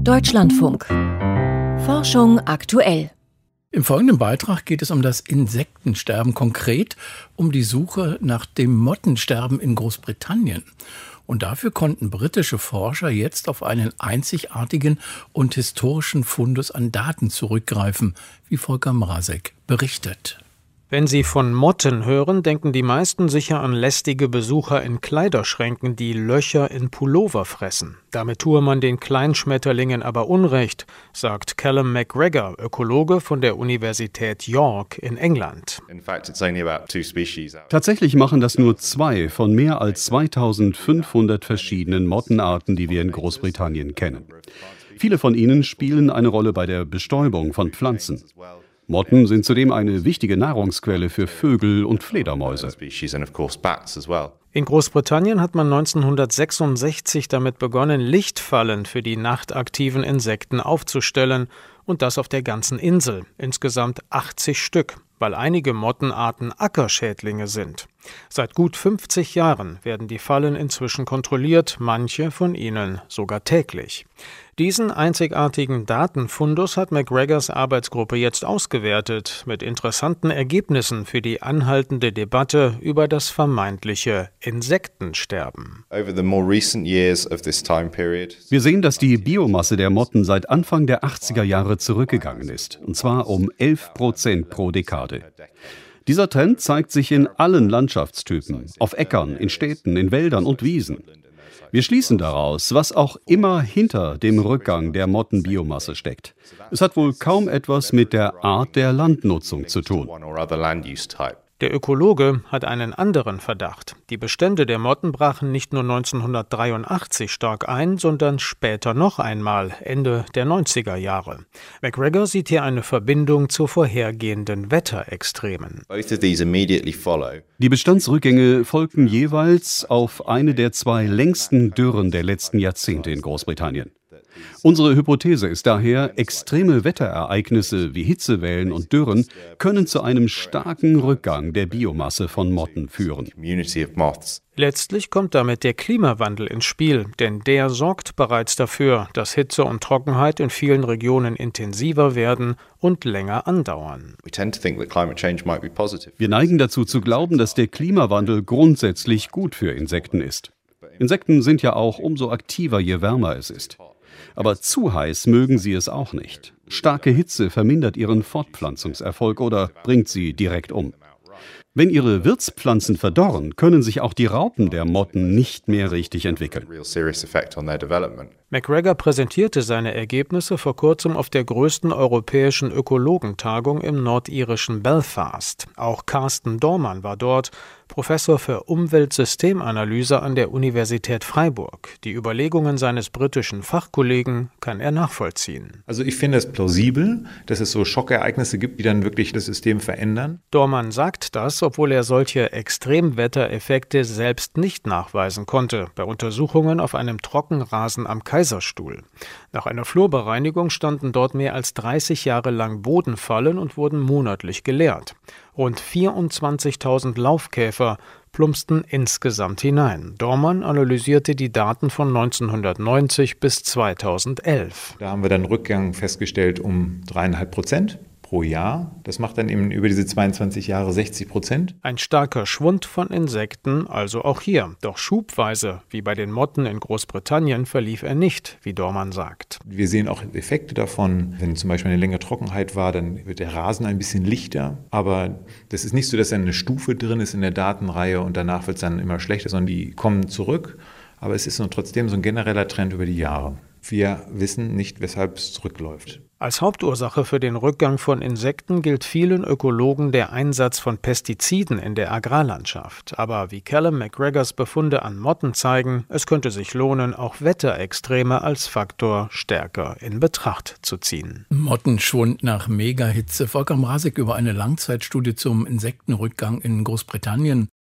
Deutschlandfunk. Forschung aktuell. Im folgenden Beitrag geht es um das Insektensterben, konkret um die Suche nach dem Mottensterben in Großbritannien. Und dafür konnten britische Forscher jetzt auf einen einzigartigen und historischen Fundus an Daten zurückgreifen, wie Volker Mrazek berichtet. Wenn Sie von Motten hören, denken die meisten sicher an lästige Besucher in Kleiderschränken, die Löcher in Pullover fressen. Damit tue man den Kleinschmetterlingen aber Unrecht, sagt Callum McGregor, Ökologe von der Universität York in England. Tatsächlich machen das nur 2 von mehr als 2500 verschiedenen Mottenarten, die wir in Großbritannien kennen. Viele von ihnen spielen eine Rolle bei der Bestäubung von Pflanzen. Motten sind zudem eine wichtige Nahrungsquelle für Vögel und Fledermäuse. In Großbritannien hat man 1966 damit begonnen, Lichtfallen für die nachtaktiven Insekten aufzustellen, und das auf der ganzen Insel, insgesamt 80 Stück, weil einige Mottenarten Ackerschädlinge sind. Seit gut 50 Jahren werden die Fallen inzwischen kontrolliert, manche von ihnen sogar täglich. Diesen einzigartigen Datenfundus hat McGregors Arbeitsgruppe jetzt ausgewertet, mit interessanten Ergebnissen für die anhaltende Debatte über das vermeintliche Insektensterben. Wir sehen, dass die Biomasse der Motten seit Anfang der 80er Jahre zurückgegangen ist, und zwar um 11% pro Dekade. Dieser Trend zeigt sich in allen Landschaftstypen, auf Äckern, in Städten, in Wäldern und Wiesen. Wir schließen daraus, was auch immer hinter dem Rückgang der Mottenbiomasse steckt. Es hat wohl kaum etwas mit der Art der Landnutzung zu tun. Der Ökologe hat einen anderen Verdacht. Die Bestände der Motten brachen nicht nur 1983 stark ein, sondern später noch einmal, Ende der 90er Jahre. McGregor sieht hier eine Verbindung zu vorhergehenden Wetterextremen. Die Bestandsrückgänge folgten jeweils auf eine der 2 längsten Dürren der letzten Jahrzehnte in Großbritannien. Unsere Hypothese ist daher, extreme Wetterereignisse wie Hitzewellen und Dürren können zu einem starken Rückgang der Biomasse von Motten führen. Letztlich kommt damit der Klimawandel ins Spiel, denn der sorgt bereits dafür, dass Hitze und Trockenheit in vielen Regionen intensiver werden und länger andauern. Wir neigen dazu zu glauben, dass der Klimawandel grundsätzlich gut für Insekten ist. Insekten sind ja auch umso aktiver, je wärmer es ist. Aber zu heiß mögen sie es auch nicht. Starke Hitze vermindert ihren Fortpflanzungserfolg oder bringt sie direkt um. Wenn ihre Wirtspflanzen verdorren, können sich auch die Raupen der Motten nicht mehr richtig entwickeln. McGregor präsentierte seine Ergebnisse vor kurzem auf der größten europäischen Ökologentagung im nordirischen Belfast. Auch Carsten Dormann war dort, Professor für Umweltsystemanalyse an der Universität Freiburg. Die Überlegungen seines britischen Fachkollegen kann er nachvollziehen. Also ich finde es plausibel, dass es so Schockereignisse gibt, die dann wirklich das System verändern. Dormann sagt das, obwohl er solche Extremwettereffekte selbst nicht nachweisen konnte, bei Untersuchungen auf einem Trockenrasen am Kaiserstuhl. Nach einer Flurbereinigung standen dort mehr als 30 Jahre lang Bodenfallen und wurden monatlich geleert. Rund 24.000 Laufkäfer plumpsten insgesamt hinein. Dormann analysierte die Daten von 1990 bis 2011. Da haben wir dann Rückgang festgestellt um 3,5% pro Jahr. Das macht dann eben über diese 22 Jahre 60%. Ein starker Schwund von Insekten, also auch hier. Doch schubweise, wie bei den Motten in Großbritannien, verlief er nicht, wie Dormann sagt. Wir sehen auch Effekte davon. Wenn zum Beispiel eine längere Trockenheit war, dann wird der Rasen ein bisschen lichter. Aber das ist nicht so, dass dann eine Stufe drin ist in der Datenreihe und danach wird es dann immer schlechter, sondern die kommen zurück. Aber es ist trotzdem so ein genereller Trend über die Jahre. Wir wissen nicht, weshalb es zurückläuft. Als Hauptursache für den Rückgang von Insekten gilt vielen Ökologen der Einsatz von Pestiziden in der Agrarlandschaft. Aber wie Callum McGregors Befunde an Motten zeigen, es könnte sich lohnen, auch Wetterextreme als Faktor stärker in Betracht zu ziehen. Mottenschwund nach Megahitze. Volker Mrazek über eine Langzeitstudie zum Insektenrückgang in Großbritannien.